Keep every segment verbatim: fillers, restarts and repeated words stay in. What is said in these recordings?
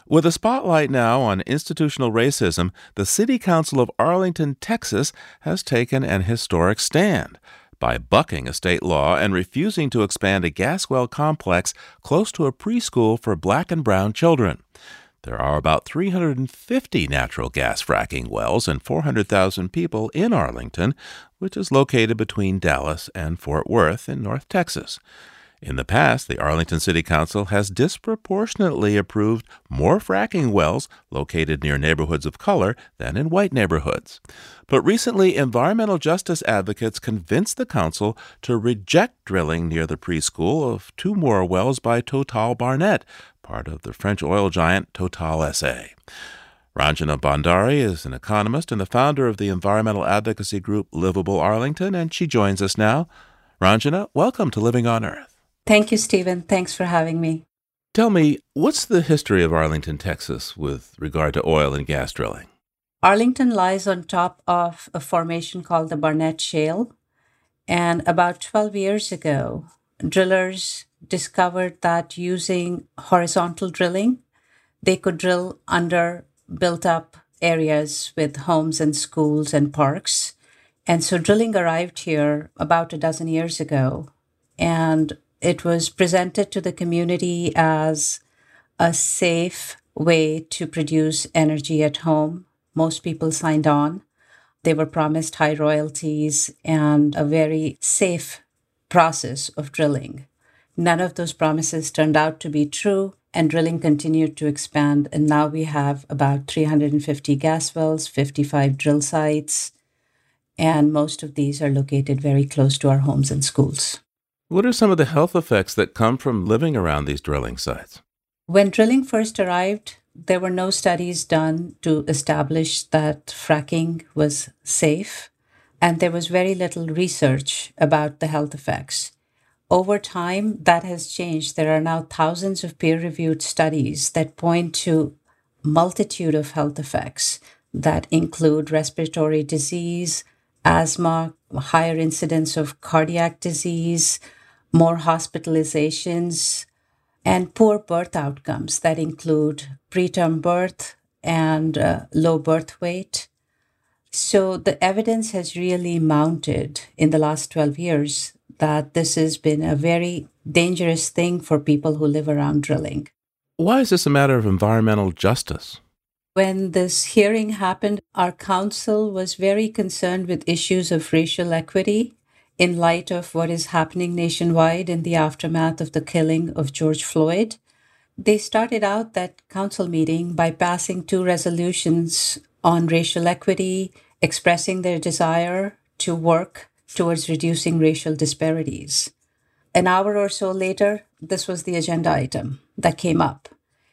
With a spotlight now on institutional racism, the City Council of Arlington, Texas, has taken an historic stand by bucking a state law and refusing to expand a gas well complex close to a preschool for black and brown children. There are about three hundred fifty natural gas fracking wells and four hundred thousand people in Arlington, which is located between Dallas and Fort Worth in North Texas. In the past, the Arlington City Council has disproportionately approved more fracking wells located near neighborhoods of color than in white neighborhoods. But recently, environmental justice advocates convinced the council to reject drilling near the preschool of two more wells by Total Barnett, part of the French oil giant Total S A. Ranjana Bhandari is an economist and the founder of the environmental advocacy group Livable Arlington, and she joins us now. Ranjana, welcome to Living on Earth. Thank you, Stephen. Thanks for having me. Tell me, what's the history of Arlington, Texas, with regard to oil and gas drilling? Arlington lies on top of a formation called the Barnett Shale. And about twelve years ago, drillers discovered that using horizontal drilling, they could drill under built-up areas with homes and schools and parks. And so drilling arrived here about a dozen years ago. And it was presented to the community as a safe way to produce energy at home. Most people signed on. They were promised high royalties and a very safe process of drilling. None of those promises turned out to be true, and drilling continued to expand. And now we have about three hundred fifty gas wells, fifty-five drill sites, and most of these are located very close to our homes and schools. What are some of the health effects that come from living around these drilling sites? When drilling first arrived, there were no studies done to establish that fracking was safe, and there was very little research about the health effects. Over time, that has changed. There are now thousands of peer-reviewed studies that point to a multitude of health effects that include respiratory disease, asthma, higher incidence of cardiac disease, more hospitalizations, and poor birth outcomes that include preterm birth and uh, low birth weight. So the evidence has really mounted in the last twelve years that this has been a very dangerous thing for people who live around drilling. Why is this a matter of environmental justice? When this hearing happened, our council was very concerned with issues of racial equity in light of what is happening nationwide in the aftermath of the killing of George Floyd. They started out that council meeting by passing two resolutions on racial equity, expressing their desire to work towards reducing racial disparities. An hour or so later, this was the agenda item that came up.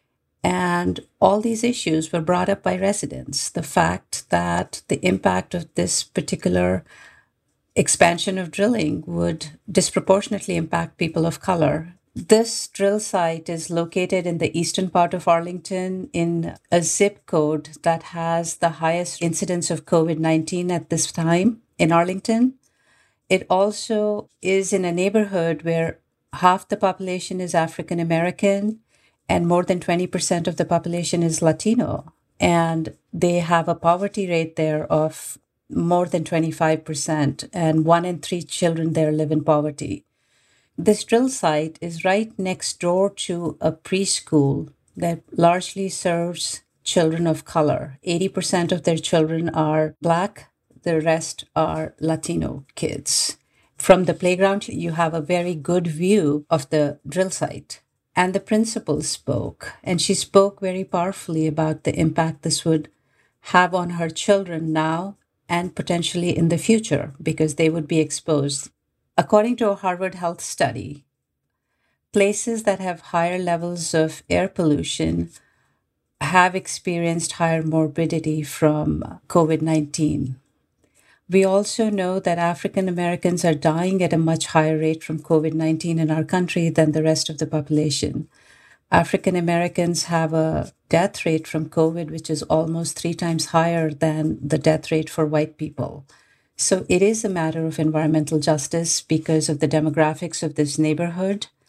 And all these issues were brought up by residents. The fact that the impact of this particular expansion of drilling would disproportionately impact people of color. This drill site is located in the eastern part of Arlington in a zip code that has the highest incidence of covid nineteen at this time in Arlington. It also is in a neighborhood where half the population is African American and more than twenty percent of the population is Latino. And they have a poverty rate there of more than twenty-five percent, and one in three children there live in poverty. This drill site is right next door to a preschool that largely serves children of color. eighty percent of their children are Black, the rest are Latino kids. From the playground, you have a very good view of the drill site. And the principal spoke, and she spoke very powerfully about the impact this would have on her children now and potentially in the future, because they would be exposed. According to a Harvard Health study, places that have higher levels of air pollution have experienced higher morbidity from covid nineteen. We also know that African Americans are dying at a much higher rate from covid nineteen in our country than the rest of the population. African Americans have a death rate from COVID, which is almost three times higher than the death rate for white people. So it is a matter of environmental justice because of the demographics of this neighborhood.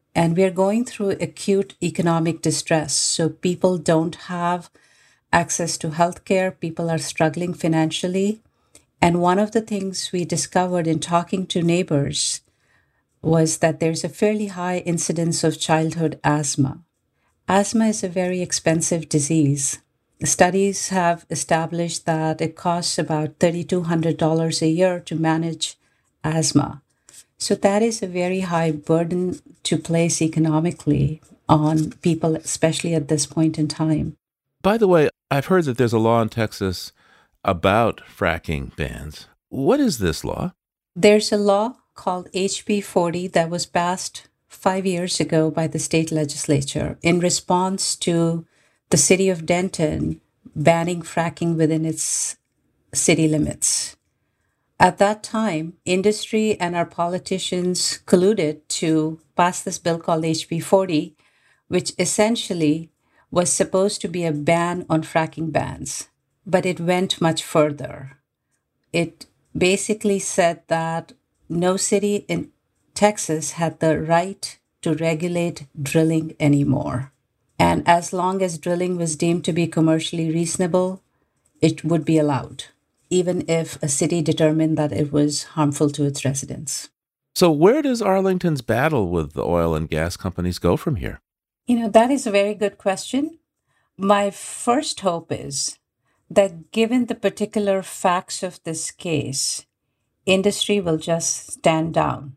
And we're going through acute economic distress. So people don't have access to healthcare. People are struggling financially. And one of the things we discovered in talking to neighbors was that there's a fairly high incidence of childhood asthma. Asthma is a very expensive disease. Studies have established that it costs about three thousand two hundred dollars a year to manage asthma. So that is a very high burden to place economically on people, especially at this point in time. By the way, I've heard that there's a law in Texas about fracking bans. What is this law? There's a law called H B forty that was passed five years ago by the state legislature in response to the city of Denton banning fracking within its city limits. At that time, industry and our politicians colluded to pass this bill called H B forty, which essentially was supposed to be a ban on fracking bans, but it went much further. It basically said that no city in Texas had the right to regulate drilling anymore. And as long as drilling was deemed to be commercially reasonable, it would be allowed, even if a city determined that it was harmful to its residents. So where does Arlington's battle with the oil and gas companies go from here? You know, that is a very good question. My first hope is that given the particular facts of this case, industry will just stand down.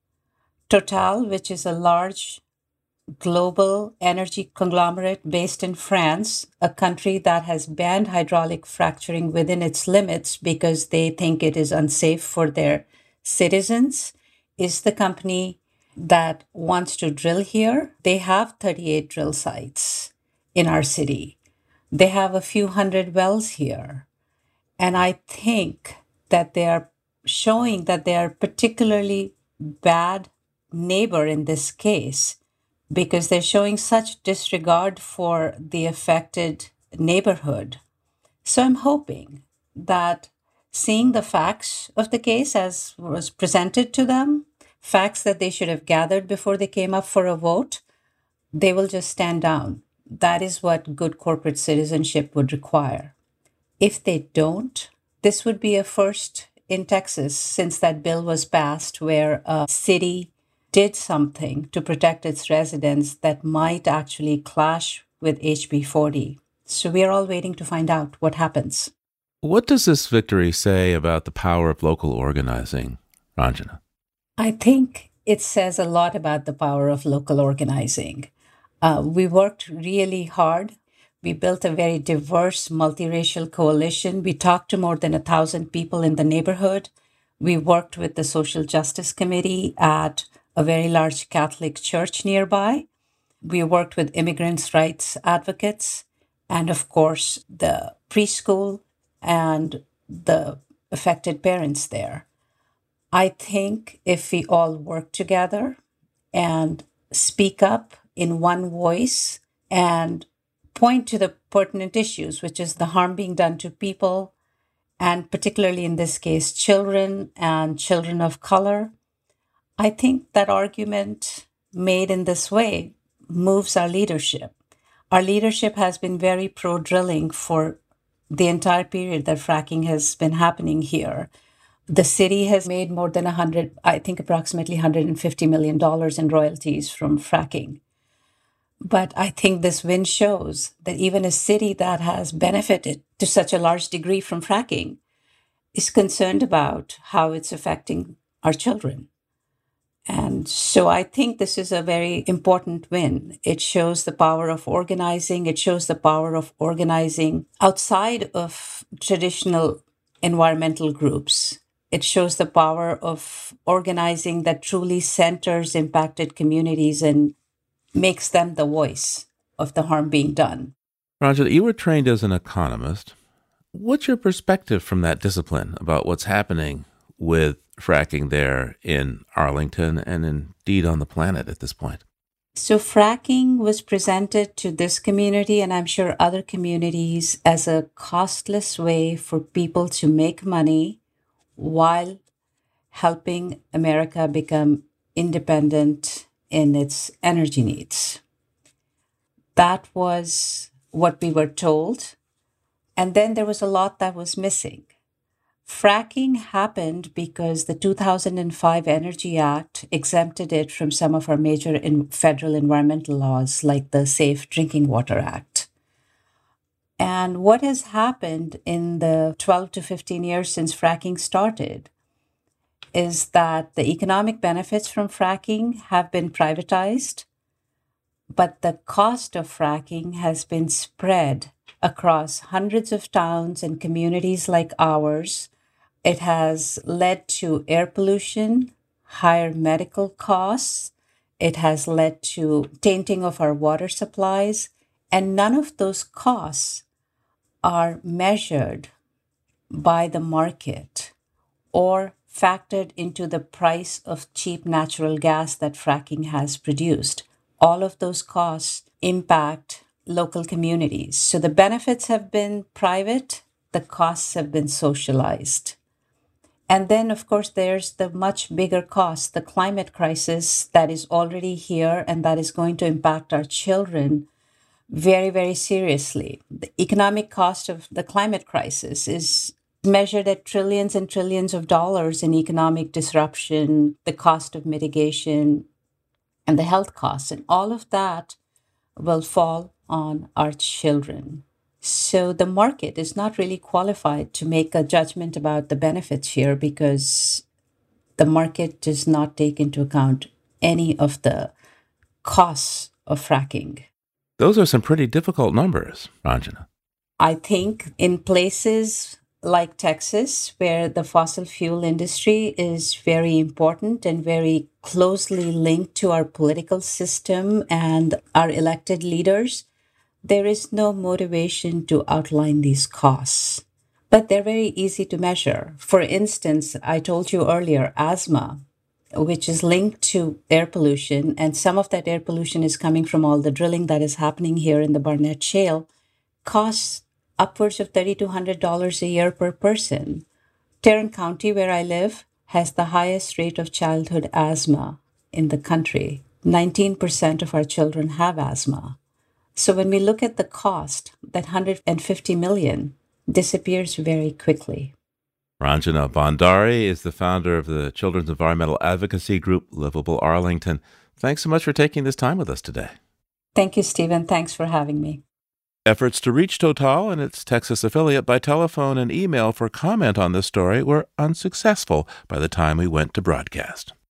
Total, which is a large global energy conglomerate based in France, a country that has banned hydraulic fracturing within its limits because they think it is unsafe for their citizens, is the company that wants to drill here. They have thirty-eight drill sites in our city. They have a few hundred wells here. And I think that they are showing that they are particularly bad neighbor in this case, because they're showing such disregard for the affected neighborhood. So I'm hoping that seeing the facts of the case as was presented to them, facts that they should have gathered before they came up for a vote, they will just stand down. That is what good corporate citizenship would require. If they don't, this would be a first in Texas since that bill was passed where a city did something to protect its residents that might actually clash with H B forty. So we are all waiting to find out what happens. What does this victory say about the power of local organizing, Ranjana? I think it says a lot about the power of local organizing. Uh, we worked really hard. We built a very diverse, multiracial coalition. We talked to more than a thousand people in the neighborhood. We worked with the Social Justice Committee at a very large Catholic church nearby. We worked with immigrants' rights advocates, and of course, the preschool and the affected parents there. I think if we all work together and speak up in one voice and point to the pertinent issues, which is the harm being done to people, and particularly in this case, children and children of color, I think that argument made in this way moves our leadership. Our leadership has been very pro-drilling for the entire period that fracking has been happening here. The city has made more than one hundred, I think approximately one hundred fifty million dollars in royalties from fracking. But I think this win shows that even a city that has benefited to such a large degree from fracking is concerned about how it's affecting our children. And so I think this is a very important win. It shows the power of organizing. It shows the power of organizing outside of traditional environmental groups. It shows the power of organizing that truly centers impacted communities and makes them the voice of the harm being done. Ranjana, you were trained as an economist. What's your perspective from that discipline about what's happening with fracking there in Arlington and indeed on the planet at this point? So fracking was presented to this community, and I'm sure other communities, as a costless way for people to make money while helping America become independent in its energy needs. That was what we were told. And then there was a lot that was missing. Fracking happened because the two thousand five Energy Act exempted it from some of our major in federal environmental laws, like the Safe Drinking Water Act. And what has happened in the twelve to fifteen years since fracking started is that the economic benefits from fracking have been privatized, but the cost of fracking has been spread across hundreds of towns and communities like ours. It has led to air pollution, higher medical costs. It has led to tainting of our water supplies, and none of those costs are measured by the market or factored into the price of cheap natural gas that fracking has produced. All of those costs impact local communities. So the benefits have been private, the costs have been socialized. And then, of course, there's the much bigger cost, the climate crisis that is already here and that is going to impact our children very, very seriously. The economic cost of the climate crisis is measured at trillions and trillions of dollars in economic disruption, the cost of mitigation, and the health costs. And all of that will fall on our children. So the market is not really qualified to make a judgment about the benefits here because the market does not take into account any of the costs of fracking. Those are some pretty difficult numbers, Ranjana. I think in places like Texas, where the fossil fuel industry is very important and very closely linked to our political system and our elected leaders, there is no motivation to outline these costs. But they're very easy to measure. For instance, I told you earlier, asthma, which is linked to air pollution, and some of that air pollution is coming from all the drilling that is happening here in the Barnett Shale, costs upwards of three thousand two hundred dollars a year per person. Tarrant County, where I live, has the highest rate of childhood asthma in the country. nineteen percent of our children have asthma. So when we look at the cost, that one hundred fifty million dollars disappears very quickly. Ranjana Bhandari is the founder of the children's environmental advocacy group, Livable Arlington. Thanks so much for taking this time with us today. Thank you, Stephen. Thanks for having me. Efforts to reach Total and its Texas affiliate by telephone and email for comment on this story were unsuccessful by the time we went to broadcast.